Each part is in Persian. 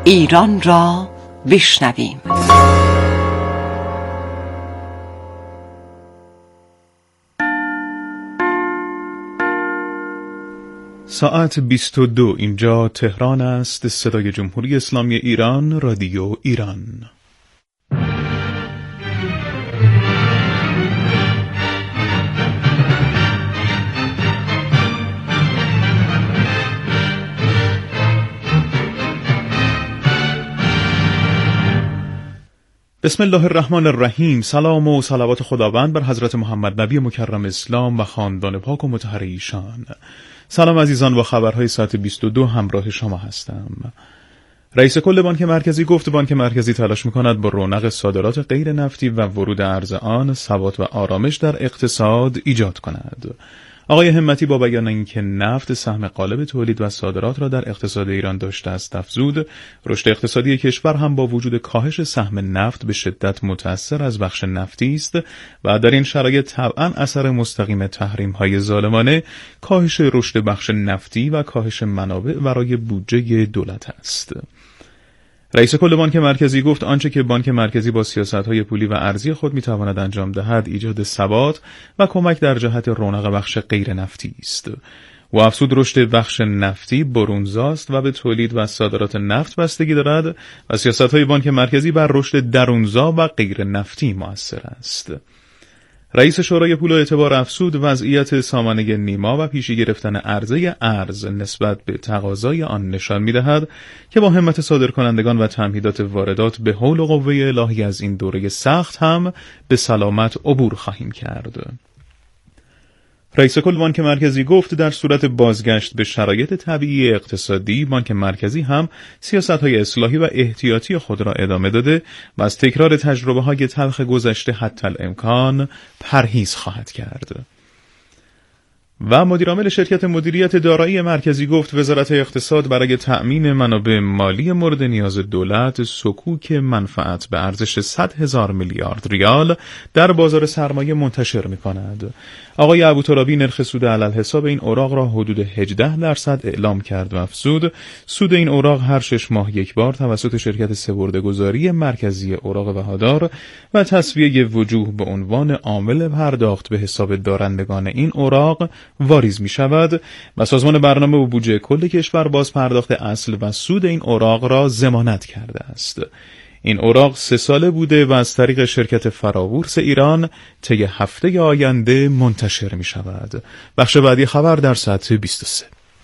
ایران را بشنویم. ساعت 22 اینجا تهران است. صدای جمهوری اسلامی ایران، رادیو ایران. بسم الله الرحمن الرحیم. سلام و صلوات خداوند بر حضرت محمد نبی مکرم اسلام و خاندان پاک و مطهر ایشان. سلام عزیزان، با خبرهای ساعت 22 همراه شما هستم. رئیس کل بانک مرکزی گفت بانک مرکزی تلاش می‌کند با رونق صادرات غیر نفتی و ورود ارز آن ثبات و آرامش در اقتصاد ایجاد کند. آقای همتی با بیان اینکه نفت سهم غالب تولید و صادرات را در اقتصاد ایران داشته است افزود رشد اقتصادی کشور هم با وجود کاهش سهم نفت به شدت متأثر از بخش نفتی است و در این شرایط طبعاً اثر مستقیم تحریم‌های ظالمانه کاهش رشد بخش نفتی و کاهش منابع برای بودجه دولت است. رئیس کل بانک مرکزی گفت آنچه که بانک مرکزی با سیاست‌های پولی و ارزی خود می‌تواند انجام دهد ایجاد ثبات و کمک در جهت رونق بخش غیر نفتی است. و افزود رشد بخش نفتی برونزاست و به تولید و صادرات نفت بستگی دارد و سیاست‌های بانک مرکزی بر رشد درونزا و غیر نفتی مؤثر است. رئیس شورای پول و اعتبار افزود وضعیت سامانه نیما و پیشی گرفتن عرضه ارز نسبت به تقاضای آن نشان می‌دهد که با همت صادرکنندگان و تمهیدات واردات به حول و قوه الهی از این دوره سخت هم به سلامت عبور خواهیم کرد. رئیس کل بانک مرکزی گفت در صورت بازگشت به شرایط طبیعی اقتصادی بانک مرکزی هم سیاست‌های اصلاحی و احتیاطی خود را ادامه داده و از تکرار تجربه‌های تلخ گذشته حتی الامکان پرهیز خواهد کرد. و مدیرعامل شرکت مدیریت دارایی مرکزی گفت وزارت اقتصاد برای تأمین منابع مالی مورد نیاز دولت صکوک منفعت به ارزش 100,000 میلیارد ریال در بازار سرمایه منتشر می‌کند. آقای ابوترابی نرخ سود علالحساب این اوراق را حدود 18% اعلام کرد و افزود سود این اوراق هر 6 ماه یک بار توسط شرکت سپرده‌گذاری مرکزی اوراق وفادار و تسویه وجوه به عنوان عامل پرداخت به حساب دارندگان این اوراق واریز می شود و سازمان برنامه و بودجه کل کشور باز پرداخت اصل و سود این اوراق را ضمانت کرده است. این اوراق 3 ساله بوده و از طریق شرکت فراورس ایران طی هفته آینده منتشر می شود. بخش بعدی خبر در ساعت 23.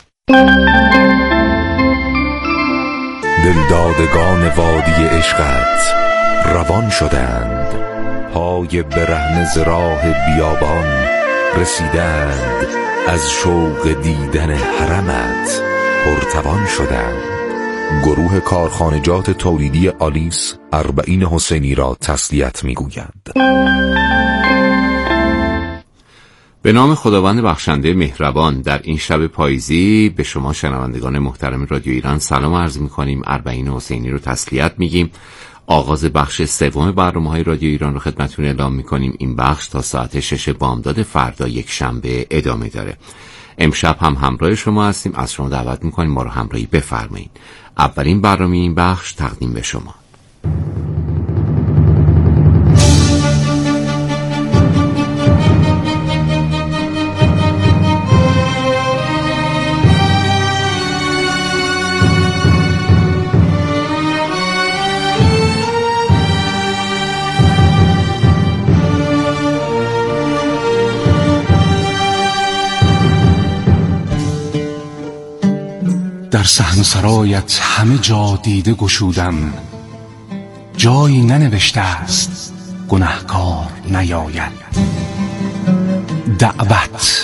دلدادگان وادی عشقت روان شدند، پای برهنه ز راه بیابان رسیدند، از شوق دیدن حرمت پرتوان شدند. گروه کارخانجات تولیدی آلیس 40 حسینی را تسلیت می‌گویند. به نام خداوند بخشنده مهربان، در این شب پاییزی به شما شنوندگان محترم رادیو ایران سلام عرض می‌کنیم. 40 حسینی رو تسلیت میگیم. آغاز بخش سوم برنامه‌های رادیو ایران رو خدمتتون اعلام می‌کنیم. این بخش تا ساعت 6 بامداد فردا یک شنبه ادامه داره. امشب هم همراه شما هستیم. از شما دعوت می‌کنیم ما رو همراهی بفرمایید. اولین برنامه این بخش تقدیم به شما. در صحن سرایت همه جا دیده گشودم، جایی ننوشته است گنهکار نیاید. دعوت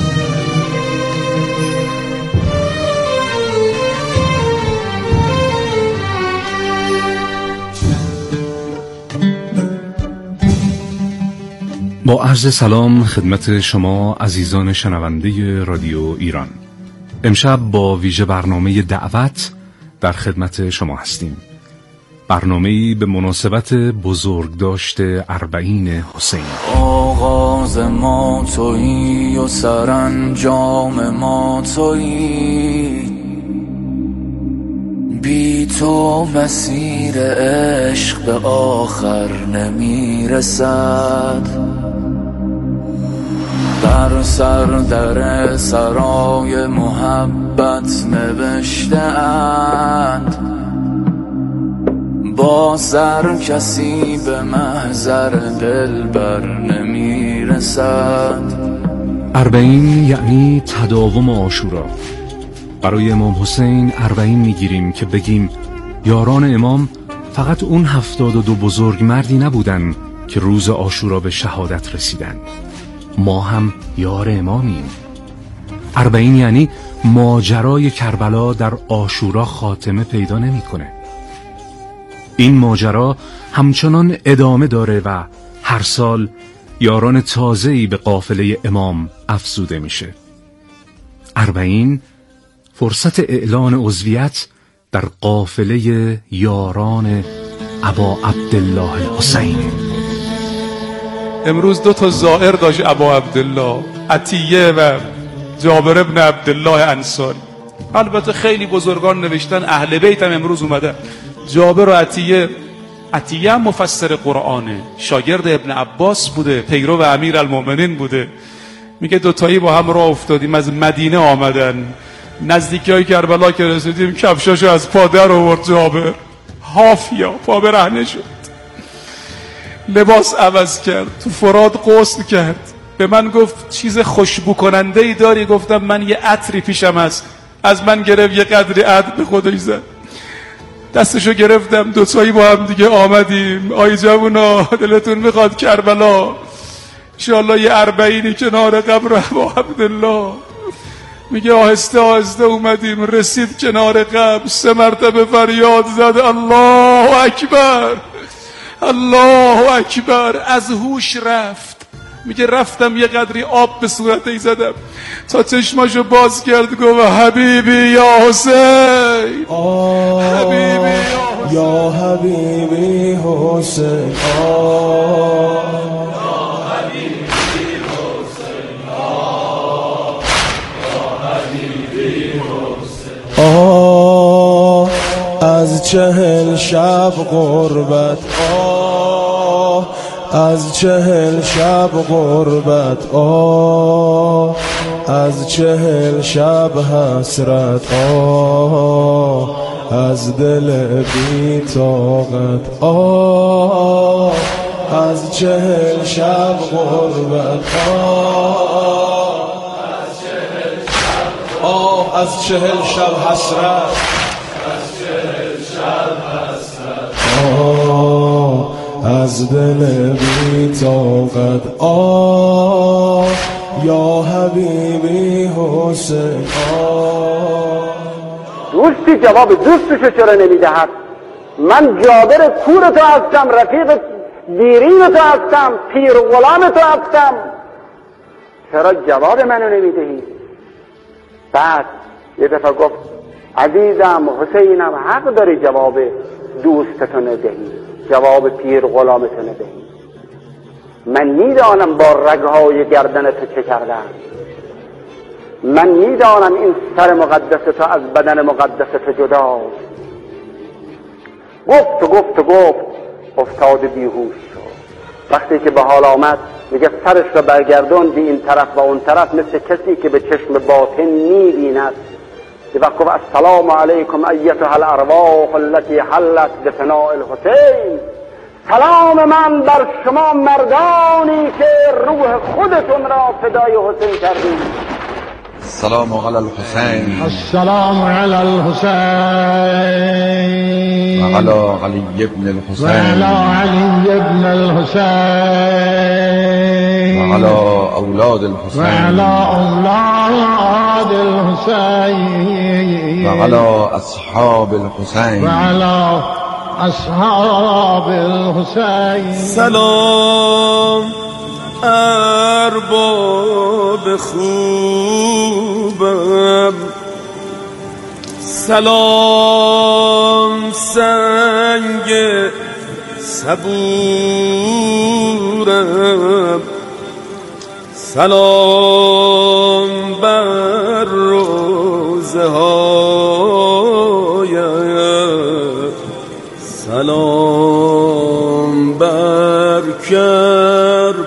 با عرض سلام خدمت شما عزیزان شنونده رادیو ایران. امشب با ویژه برنامه دعوت در خدمت شما هستیم. برنامه‌ای به مناسبت بزرگداشت 40 حسین. آغاز ما تویی و سرانجام ما تویی، بی تو مسیر عشق به آخر نمیرسد. در سر در سرای محبت نوشته اند با سر کسی به محضر دلبر نمیرسد. اربعین یعنی تداوم عاشورا. برای امام حسین اربعین میگیریم که بگیم یاران امام فقط اون 72 بزرگ مردی نبودن که روز عاشورا به شهادت رسیدن، ما هم یار امامیم. اربعین یعنی ماجرای کربلا در عاشورا خاتمه پیدا نمیکنه. این ماجرا همچنان ادامه داره و هر سال یاران تازه‌ای به قافله امام افزوده میشه. اربعین فرصت اعلان عضویت در قافله یاران ابا عبدالله الحسین. امروز 2 تا زائر داشت ابا عبدالله، عطیه و جابر ابن عبدالله انصاری. البته خیلی بزرگان نوشتن اهل بیت هم امروز اومدن. جابر و عطیه هم مفسر قرآنه، شاگرد ابن عباس بوده، پیرو امیرالمومنین بوده. میگه 2 تایی با هم راه افتادیم، از مدینه آمدن، نزدیکی های کربلا که رسیدیم کفشاشو از پا در آورد جابر، حافیا پا برهنه شد، لباس عوض کرد، تو فرات غسل کرد. به من گفت چیز خوشبو کننده ای داری؟ گفتم من یه عطری پیشم هست. از من گرفت، یه قدری عطر به خودش زد، دستشو گرفتم، 2 تایی با هم دیگه آمدیم. آی جوونا دلتون میخواد کربلا انشاءالله یه 40 کنار قبر ابا عبدالله. میگه آهسته آهسته اومدیم، رسید کنار قبر، 3 مرتبه فریاد زد الله اکبر الله اکبر، از هوش رفت. میگه رفتم یه قدری آب به صورتش زدم تا چشماشو باز کرد، گفت حبیبی یا حسین، حبیبی یا حبیبی حسین، از 40 شب غربت، از 40 شب غربت، از 40 شب حسرت، از دل بی طاقت، از 40 شب غربت، از 40 شب حسرت، از دل بی طاقت، یا حبیبی حسین. دوستی جواب دوستشو چرا نمیدهد؟ من جابر کور تو هستم، رفیق دیرین تو هستم، پیر غلام تو هستم، چرا جواب منو نمیدهی؟ بعد یه دفعه گفت عزیزم حسینم حق داری جواب دوستتو ندهی، جواب پیر غلامتو ندهی. من میدانم با رگهای گردن تو چه کردم، من میدانم این سر مقدس تو از بدن مقدس تو جداست. گفت افتاد بیهوش شد. وقتی که به حال آمد میگه سرش رو برگردون به این طرف و اون طرف، مثل کسی که به چشم باطن میبیند. یه وقت گفت السلام علیکم ایتها الارواح التي حلت بفناء الحسین، سلام من بر شما مردانی که روح خودتون را فدای حسین کردید. السلام علی الحسین، السلام علی الحسین و علی علی ابن الحسین، و علی علی ابن الحسین، و علی اولاد الحسین، و علی اولاد الحسین، و علی اصحاب الحسین، و علی اصحاب الحسین. سلام ارباب خوبم، سلام سنگ صبورم، سلام بر روزه هایم،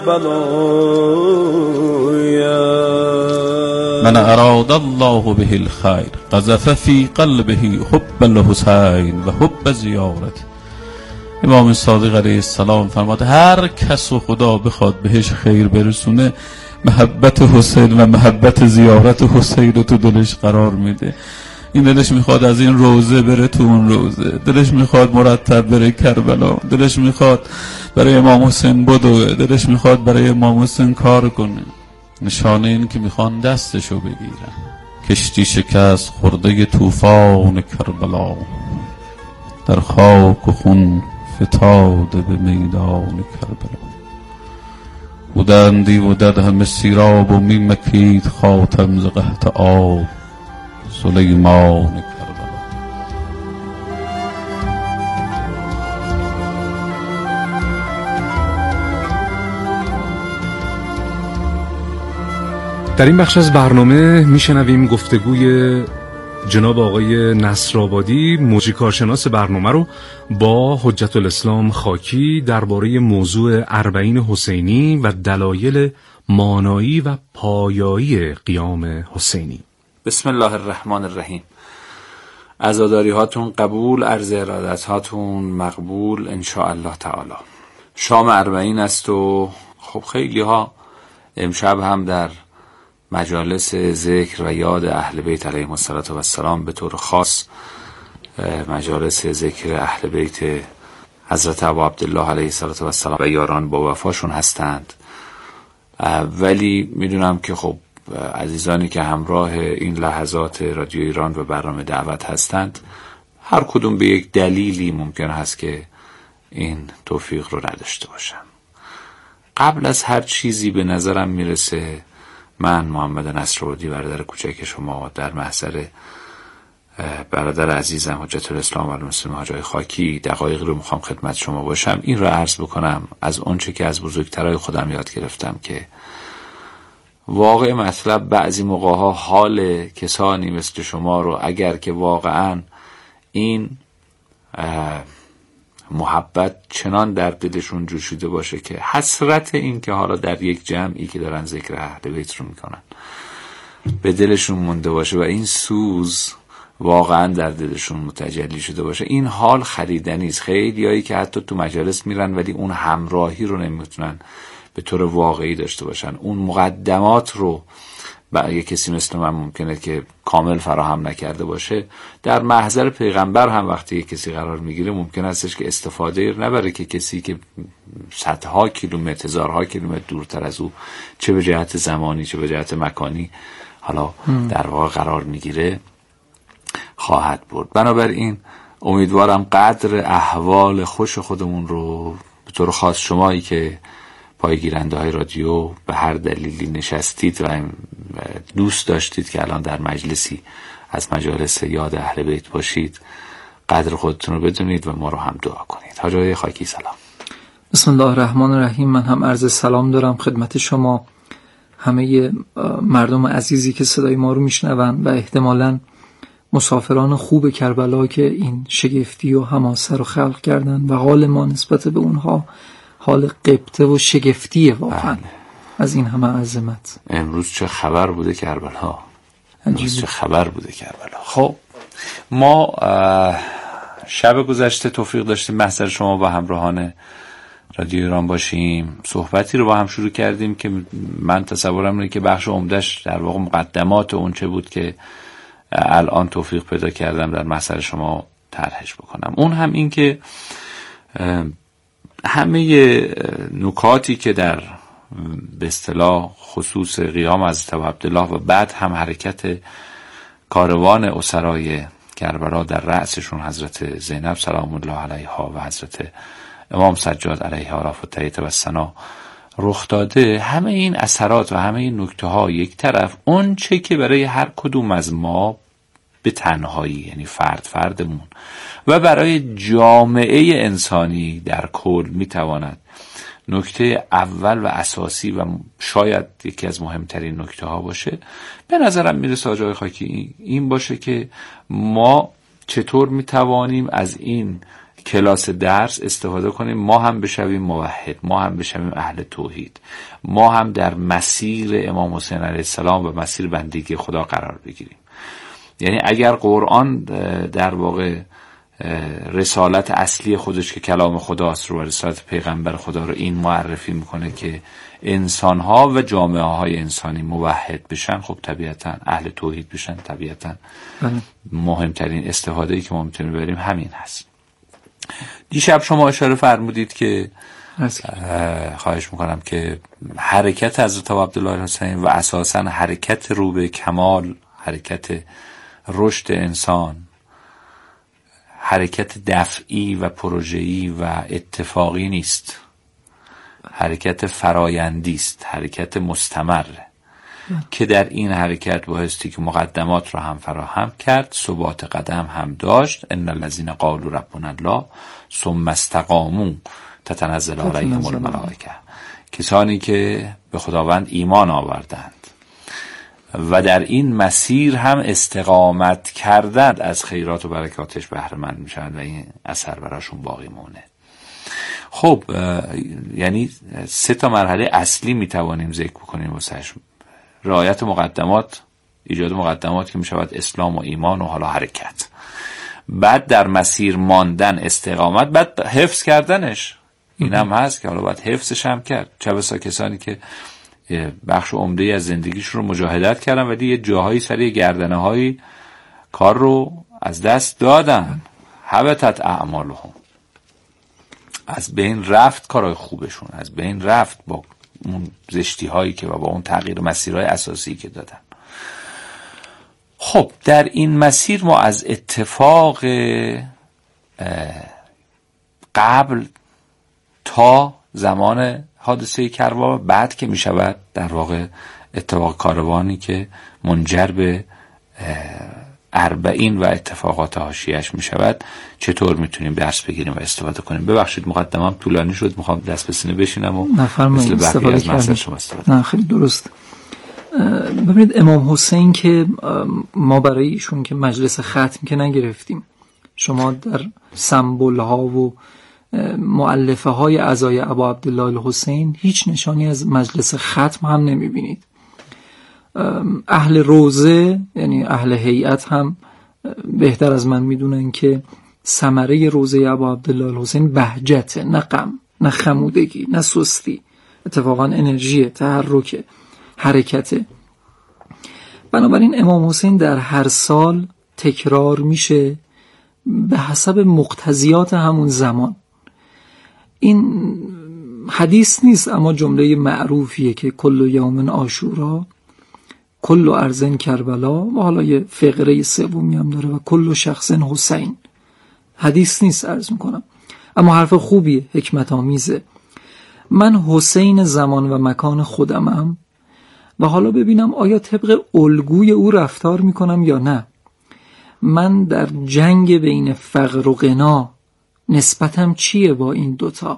من اراد الله به الخیر قذف فی قلبه حب الحسین و حب زیارت. امام صادق علیه السلام فرمود هر کس و خدا بخواد بهش خیر برسونه محبت حسین و محبت زیارت حسین رو تو دلش قرار میده. این دلش میخواد از این روزه بره تو اون روزه، دلش میخواد مرتب بره کربلا، دلش میخواد برای امام حسین بدوه، دلش میخواد برای امام حسین کار کنه. نشانه این که میخوان دستشو بگیرن. کشتی شکست خورده طوفان کربلا، در خاک و خون فتاده به میدان کربلا. بودندی بودد همه سیراب و میمکید خاتم ز قحط آب سلیمان کربلا. در این بخش از برنامه میشنویم گفتگوی جناب آقای نصرآبادی موزیکارشناس برنامه رو با حجت الاسلام خاکی درباره موضوع اربعین حسینی و دلایل مانایی و پایایی قیام حسینی. بسم الله الرحمن الرحیم. عزاداری هاتون قبول، عرض ارادت هاتون مقبول ان شاء الله تعالی. شام اربعین است و خب خیلی ها امشب هم در مجالس ذکر و یاد اهل بیت علیهم السلام به طور خاص مجالس ذکر اهل بیت حضرت ابا عبدالله علیه السلام و یاران با وفاشون هستند. ولی میدونم که خب عزیزانی که همراه این لحظات رادیو ایران و برنامه دعوت هستند هر کدوم به یک دلیلی ممکن هست که این توفیق رو نداشته باشم. قبل از هر چیزی به نظرم میرسه من محمد نصرآبادی برادر کوچک شما در محضر برادر عزیزم حجت الاسلام و المسلمین حاج آقای خاکی دقایق رو میخوام خدمت شما باشم. این رو عرض بکنم از اونچه که از بزرگترای خودم یاد گرفتم که واقع مطلب بعضی موقعها حال کسانی مثل شما رو اگر که واقعا این محبت چنان در دلشون جوشیده باشه که حسرت این که حالا در یک جمعی که دارن ذکر اهل بیت رو میکنن به دلشون مونده باشه و این سوز واقعا در دلشون متجلی شده باشه، این حال خریدنی است. خیلیایی که حتی تو مجالس میرن ولی اون همراهی رو نمیتونن به طور واقعی داشته باشن، اون مقدمات رو برای کسی مثل من ممکنه که کامل فراهم نکرده باشه. در محضر پیغمبر هم وقتی کسی قرار میگیره ممکن استش که استفاده نبره که کسی که صدها کیلومتر هزارها کیلومتر دورتر از او چه به جهت زمانی چه به جهت مکانی حالا در واقع قرار میگیره خواهد برد. بنابراین امیدوارم قدر احوال خوش خودمون رو به طور خاص شمایی که پایگیرنده های رادیو به هر دلیلی نشستید و دوست داشتید که الان در مجلسی از مجالس یاد اهل بیت باشید قدر خودتون رو بدونید و ما رو هم دعا کنید. حاج آقای خاکی سلام. بسم الله الرحمن الرحیم. من هم عرض سلام دارم خدمت شما، همه مردم عزیزی که صدای ما رو میشنون و احتمالاً مسافران خوب کربلا که این شگفتی و حماسه رو خلق کردن و حال ما نسبت به اونها حال قبطه و شگفتیه واقعا از این همه عظمت. امروز چه خبر بوده کربلا، امروز چه خبر بوده کربلا. خب ما شب گذشته توفیق داشتیم محضر شما با همراهان رادیو ایران باشیم، صحبتی رو با هم شروع کردیم که من تصورم اینه که بخش عمده‌اش در واقع مقدمات اون چه بود که الان توفیق پیدا کردم در محضر شما طرحش بکنم. اون هم این که همه نکاتی که در به اصطلاح خصوص قیام حضرت عبدالله و بعد هم حرکت کاروان اسرای کربلا در رأسشون حضرت زینب سلام الله علیها و حضرت امام سجاد علیها رفعت و ثنا رخ داده، همه این اثرات و همه این نکته ها یک طرف، اون چه که برای هر کدوم از ما به تنهایی یعنی فردمون و برای جامعه انسانی در کل میتواند نکته اول و اساسی و شاید یکی از مهمترین نکته ها باشه، به نظرم میرسه حاج آقای خاکی این باشه که ما چطور میتوانیم از این کلاس درس استفاده کنیم ما هم بشویم موحد، ما هم بشویم اهل توحید، ما هم در مسیر امام حسین علیه السلام و مسیر بندگی خدا قرار بگیریم. یعنی اگر قرآن در واقع رسالت اصلی خودش که کلام خداست رو و رسالت پیغمبر خدا رو این معرفی میکنه که انسانها و جامعه های انسانی موحد بشن، خب طبیعتا اهل توحید بشن، طبیعتا مهمترین استفاده ای که ما میتونیم ببریم همین هست. دیشب شما اشاره فرمودید که خواهش میکنم که حرکت حضرت عبدالله حسین و اساسا حرکت رو به کمال، حرکت رشد انسان، حرکت دفعی و پروژه‌ای و اتفاقی نیست، حرکت فرایندی است، حرکت مستمره که در این حرکت بایستی که مقدمات را هم فراهم کرد، ثبات قدم هم داشت. ان الذين قالوا ربنا الله ثم استقاموا تتنزل علیهم الملائکه، کسانی که به خداوند ایمان آوردند و در این مسیر هم استقامت کردند از خیرات و برکاتش بهره مند میشن و این اثر براشون باقی مونه. خب یعنی 3 مرحله اصلی میتوانیم ذکر بکنیم واسهش: رعایت مقدمات، ایجاد مقدمات که میشود اسلام و ایمان و حالا حرکت، بعد در مسیر ماندن استقامت، بعد حفظ کردنش. این هم هست که حالا باید حفظش هم کرد. چه بسا کسانی که بخش عمده‌ای از زندگیشون رو مجاهدت کردن ولی یه جاهایی سری گردنه هایی کار رو از دست دادن، حبطت اعمالهم، از بین رفت کارهای خوبشون، از بین رفت با اون زشتی هایی که و با اون تغییر مسیرهای اساسی که دادن. خب در این مسیر ما از اتفاق قبل تا زمان حادثه کربلا، بعد که می شود در واقع اتفاق کاروانی که منجر به 40 و اتفاقات حاشیه‌اش می شود، چطور میتونیم درس بگیریم و استفاده کنیم؟ ببخشید مقدمم طولانی شد، میخوام دست به سینه بشینم و مثل بقیه از محضر شما استفاده. نه خیلی درست. ببینید امام حسین که ما برای ایشون که مجلس ختم که نگرفتیم، شما در سمبل ها و مؤلفه های عزای ابا عبدالله الحسین هیچ نشانی از مجلس ختم هم نمیبینید. اهل روزه یعنی اهل هیئت هم بهتر از من میدونن که ثمره روزه ابا عبدالله الحسین بهجت، نه غم، نه خمودگی، نه سستی، اتفاقا انرژی، تحرک، حرکت. بنابراین امام حسین در هر سال تکرار میشه به حسب مقتضیات همون زمان. این حدیث نیست اما جمله معروفیه که کل یوم عاشورا، کل ارض کربلا، و حالا یه فقره سومی هم داره و کل شخص حسین. حدیث نیست عرض میکنم اما حرف خوبیه، حکمت آمیزه. من حسین زمان و مکان خودمم و حالا ببینم آیا طبق الگوی او رفتار میکنم یا نه. من در جنگ بین فقر و غنا نسبتم چیه با این دوتا؟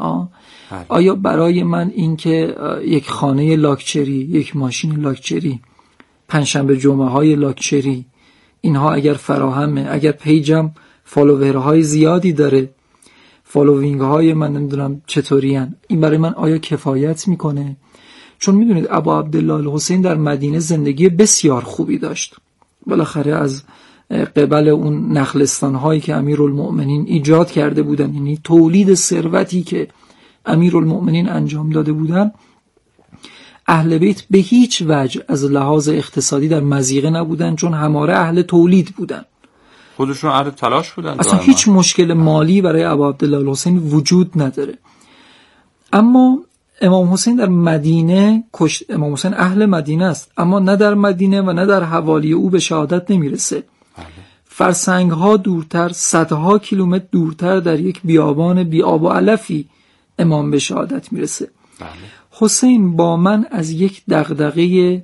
آیا برای من این که یک خانه لاکچری، یک ماشین لاکچری، پنجشنبه جمعه های لاکچری، اینها اگر فراهمه، اگر پیجم فالوورهای زیادی داره، فالوینگ های من نمیدونم چطورین، این برای من آیا کفایت میکنه؟ چون میدونید ابا عبدالله الحسین در مدینه زندگی بسیار خوبی داشت. بالاخره از قبل اون نخلستان هایی که امیرالمؤمنین ایجاد کرده بودن، یعنی تولید ثروتی که امیرالمؤمنین انجام داده بودن، اهل بیت به هیچ وجه از لحاظ اقتصادی در مضیقه نبودن، چون هماره اهل تولید بودن، خودشون اهل تلاش بودن، اصلا هیچ مشکل مالی برای ابا عبدالله الحسین وجود نداره. اما امام حسین در مدینه امام حسین اهل مدینه است اما نه در مدینه و نه در حوالی او به شهادت نمیرسه. فرسنگ ها دورتر، صدها کیلومتر دورتر در یک بیابان بی آب و علفی امام به شهادت میرسه. حسین با من از یک دغدغه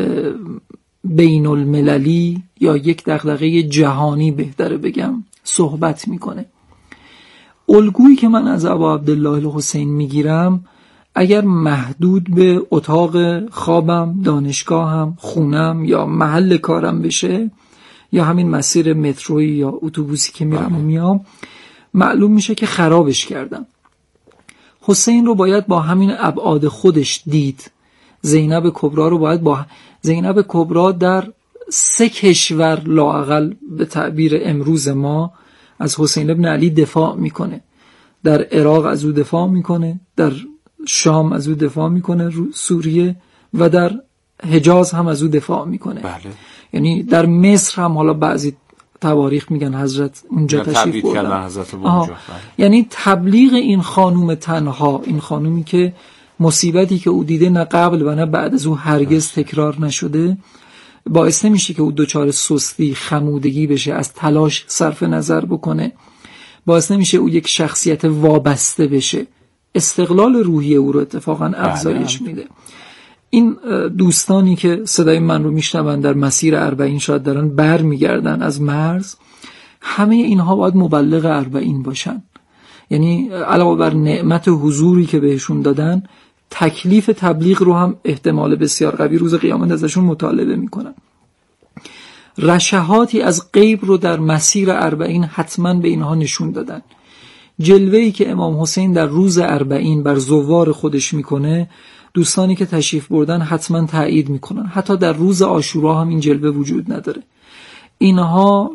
بین المللی یا یک دغدغه جهانی بهتره بگم صحبت میکنه. الگویی که من از ابا عبدالله الحسین میگیرم اگر محدود به اتاق خوابم، دانشگاهم، خونم یا محل کارم بشه یا همین مسیر مترویی یا اتوبوسی که میرم و میام، معلوم میشه که خرابش کردن. حسین رو باید با همین ابعاد خودش دید. زینب کبرا رو باید با زینب کبرا در 3 کشور لااقل به تعبیر امروز ما از حسین ابن علی دفاع میکنه. در عراق از او دفاع میکنه، در شام از او دفاع میکنه، سوریه، و در حجاز هم از او دفاع میکنه. بله. یعنی در مصر هم حالا بعضی تواریخ میگن حضرت اونجا تشریف بردن. یعنی تبلیغ این خانوم تنها، این خانومی که مصیبتی که او دیده نه قبل و نه بعد از او هرگز تکرار نشده، باعث نمیشه که او دچار سستی، خمودگی بشه، از تلاش صرف نظر بکنه، باعث نمیشه او یک شخصیت وابسته بشه. استقلال روحی او رو اتفاقا افزایش میده. این دوستانی که صدای من رو میشنون در مسیر 40 شاید دارن بر میگردن از مرز، همه اینها باید مبلغ 40 باشن. یعنی علاوه بر نعمت حضوری که بهشون دادن، تکلیف تبلیغ رو هم احتمال بسیار قوی روز قیامت ازشون مطالبه میکنن. رشحاتی از غیب رو در مسیر 40 حتما به اینها نشون دادن. جلوه‌ای که امام حسین در روز 40 بر زوار خودش میکنه، دوستانی که تشریف بردن حتما تایید میکنن. حتی در روز عاشورا هم این جلوه وجود نداره. اینها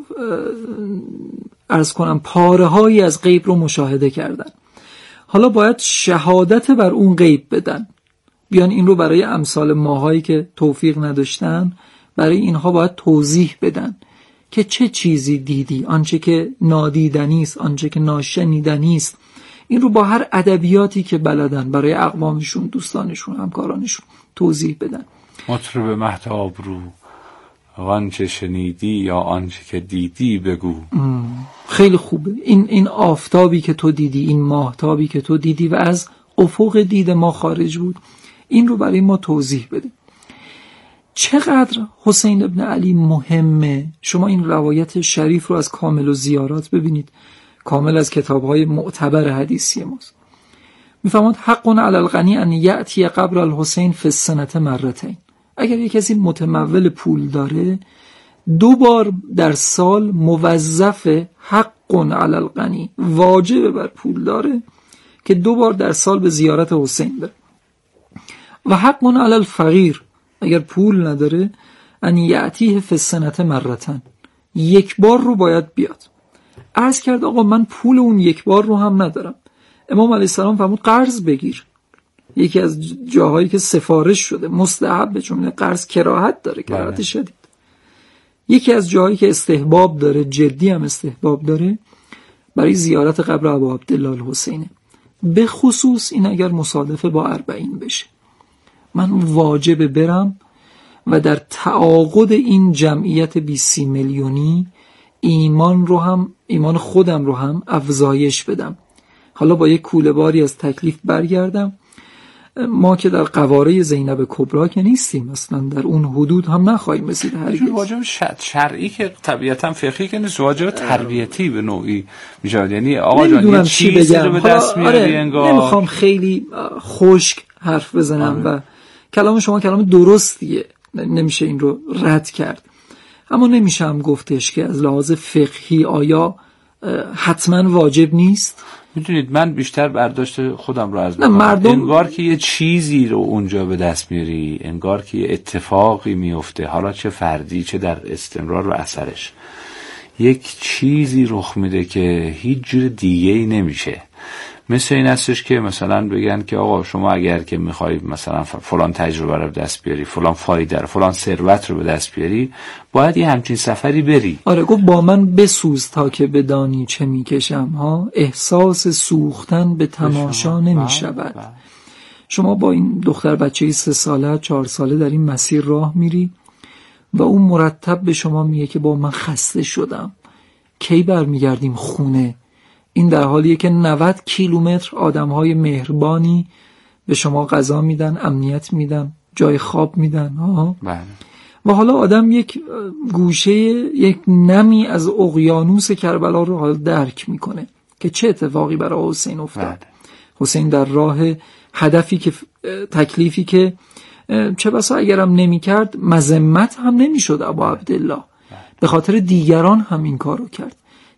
عرض کنم پاره‌هایی از غیب رو مشاهده کردن. حالا باید شهادت بر اون غیب بدن. بیان این رو برای امثال ماهایی که توفیق نداشتن، برای اینها باید توضیح بدن که چه چیزی دیدی، آنچه که نادیدنی است، آنچه که ناشنیدنی است. این رو با هر ادبیاتی که بلدن برای اقوامشون، دوستانشون، همکارانشون توضیح بدن. مطرب مهتاب رو آنچه شنیدی یا آنچه که دیدی بگو. خیلی خوبه. این آفتابی که تو دیدی، این ماهتابی که تو دیدی و از افق دید ما خارج بود، این رو برای ما توضیح بده. چقدر حسین ابن علی مهمه. شما این روایت شریف رو از کامل و زیارات ببینید. کامل از کتاب‌های معتبر حدیثی ماست. میفهمد حق علی الغنی ان یأتی قبر الحسین فی السنة مرتين. اگر یک کسی متمول پول داره، 2 بار در سال موظف، حق علی الغنی، واجب بر پول داره که 2 بار در سال به زیارت حسین بره. و حق علی الفقیر، اگر پول نداره، ان یأتیه فی السنة مرتين، 1 بار رو باید بیاد. عرض کرد آقا من پول اون 1 بار رو هم ندارم. امام علیه السلام فرمود قرض بگیر. یکی از جاهایی که سفارش شده مستحب، چون قرض کراهت داره، کراهت شدید. یکی از جاهایی که استحباب داره، جدی هم استحباب داره، برای زیارت قبر ابا عبدالله الحسینه. به خصوص این اگر مصادفه با 40 بشه، من واجب برم و در تعاقد این جمعیت 20 میلیونی ایمان خودم رو هم افزایش بدم. حالا با یک کوله باری از تکلیف برگردم. ما که در قواره زینب کبرا که نیستیم، اصلا در اون حدود هم نخواهیم رسید هرگز. واجب شرعی که طبیعتا فقهی که نیست، واجب تربیتی به نوعی میشه. یعنی آقا جان یه چیزی رو به دست میاری انگار. نمیخوام خیلی خشک حرف بزنم و کلام شما کلام درستیه، نمیشه این رو رد کرد، اما نمیشه هم گفتش که از لحاظ فقهی آیا حتما واجب نیست. میدونید من بیشتر برداشت خودم رو از مردم، انگار که یه چیزی رو اونجا به دست میاری، انگار که یه اتفاقی میفته، حالا چه فردی چه در استمرار و اثرش، یک چیزی رخ میده که هیچ جور دیگه‌ای نمیشه. مثل این هستش که مثلا بگن که آقا شما اگر که میخوای مثلا فلان تجربه رو به دست بیاری، فلان فایده رو، فلان ثروت رو به دست بیاری، باید یه همچین سفری بری. آره گفت با من بسوز تا که بدانی چه میکشم ها، احساس سوختن به تماشا نمیشود. شما با این دختر بچه‌ای 3 ساله 4 ساله در این مسیر راه میری و اون مرتب به شما میگه که با من خسته شدم، کی برمیگردیم خونه. این در حالیه که 90 کیلومتر آدم‌های مهربانی به شما غذا میدن، امنیت میدن، جای خواب میدن. و حالا آدم یک گوشه، یک نمی از اقیانوس کربلا رو حالا درک میکنه که چه اتفاقی برای حسین افتاد. حسین در راه هدفی که تکلیفی که چه بسا اگرم نمیکرد مذمت هم نمیشد ابا عبدالله، به خاطر دیگران هم این کارو کرد.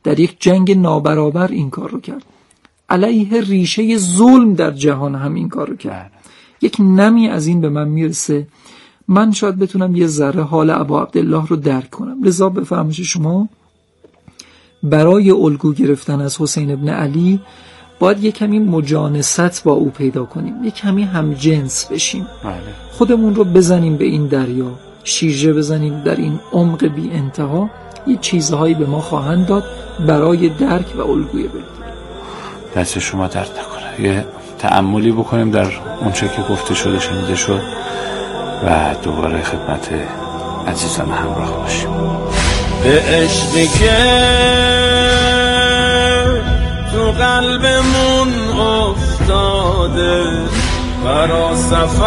در یک جنگ نابرابر این کار رو کرد، علیه ریشه ظلم در جهان هم این کار رو کرد. یک نمی از این به من میرسه، من شاید بتونم یه ذره حال ابا عبدالله رو درک کنم. لذا به فرمایش شما برای الگو گرفتن از حسین ابن علی باید یک کمی مجانست با او پیدا کنیم، یک کمی هم جنس بشیم، خودمون رو بزنیم به این دریا، شیرجه بزنیم در این عمق بی انتها. یه چیزهایی به ما خواهند داد برای درک و الگوی بهتر. دست شما درد نکنه. یه تأملی بکنیم در اونچه که گفته شده شنیده شد و دوباره خدمت عزیزان همراه باشیم. به عشقی که تو قلبمون افتاده، برا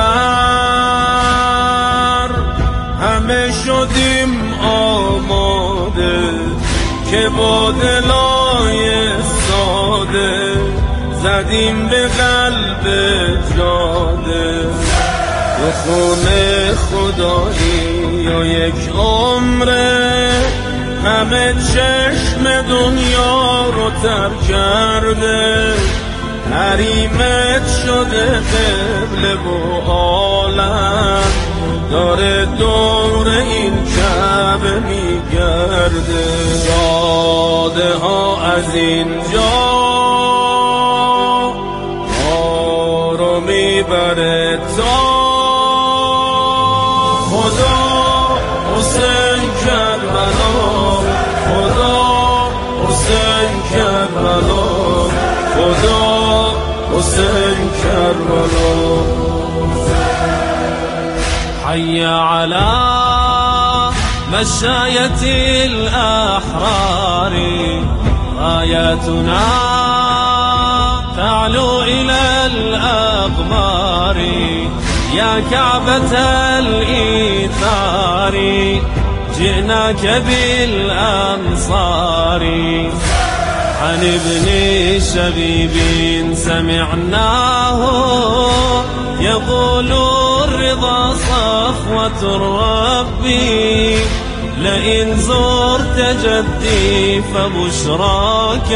سفر همه شدیم آماده، که با دلای ساده زدیم به قلب جاده. تو خونه خدایی یا یک عمره، همه چشم دنیا رو تر کرده، حریمت شده قبله و عالم، داره دور این کعبه میگرده. جاده ها از اینجا ما رو میبره تا خدا حسین کربلا، خدا حسین کربلا، خدا حسین کربلا. حي على مشاية الأحرار، آياتنا تعلو إلى الأقمار، يا كعبة الإيثار جئناك بالأنصار. عن ابن شبيب سمعناه يقول الرضا صفوة الرب، لئن زرت جدي فبشراك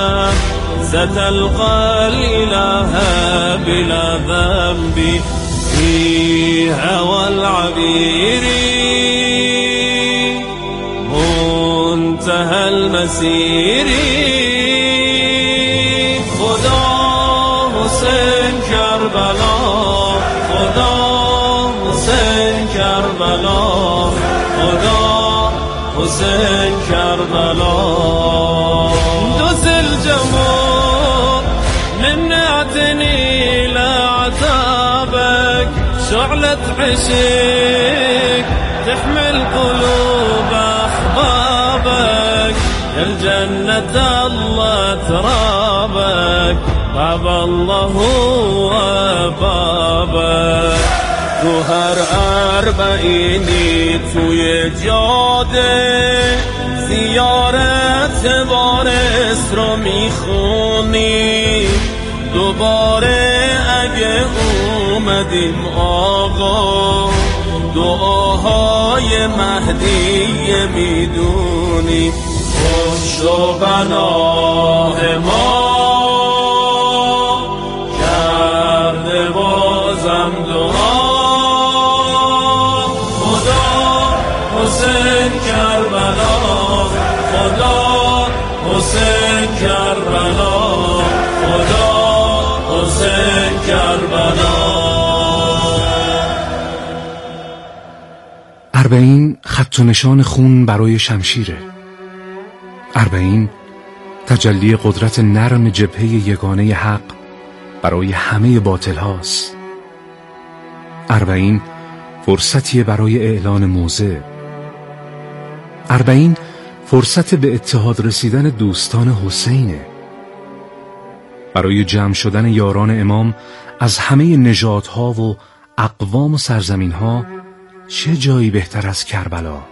ستلقى الإله بلا ذنب. في هوى العبير منتهى المسير، خدا حسین کربلا، خدا حسین کربلا، خدا حسین کربلا. دوس الجمر من اعتني لعتابك، شعلة عشق تحمل قلوب أحبابك، الجنة الله ترابك، باب الله هو بابك. تو هر اربعینی توی جاده زیارت بارس رو میخونی، دوباره اگه اومدیم آقا دعاهای مهدی میدونی. خوش و بناه ما کرده بازم دعا، خدا حسین کربلا، خدا حسین کربلا، خدا حسین کربلا. 40 خط و نشان خون برای شمشیره. 40 تجلی قدرت نرم جبهه یگانه حق برای همه باطل هاست. 40 فرصتیه برای اعلان موضع. 40 فرصت به اتحاد رسیدن دوستان حسینه، برای جمع شدن یاران امام از همه نژادها و اقوام و سرزمینها. چه جایی بهتر از کربلا؟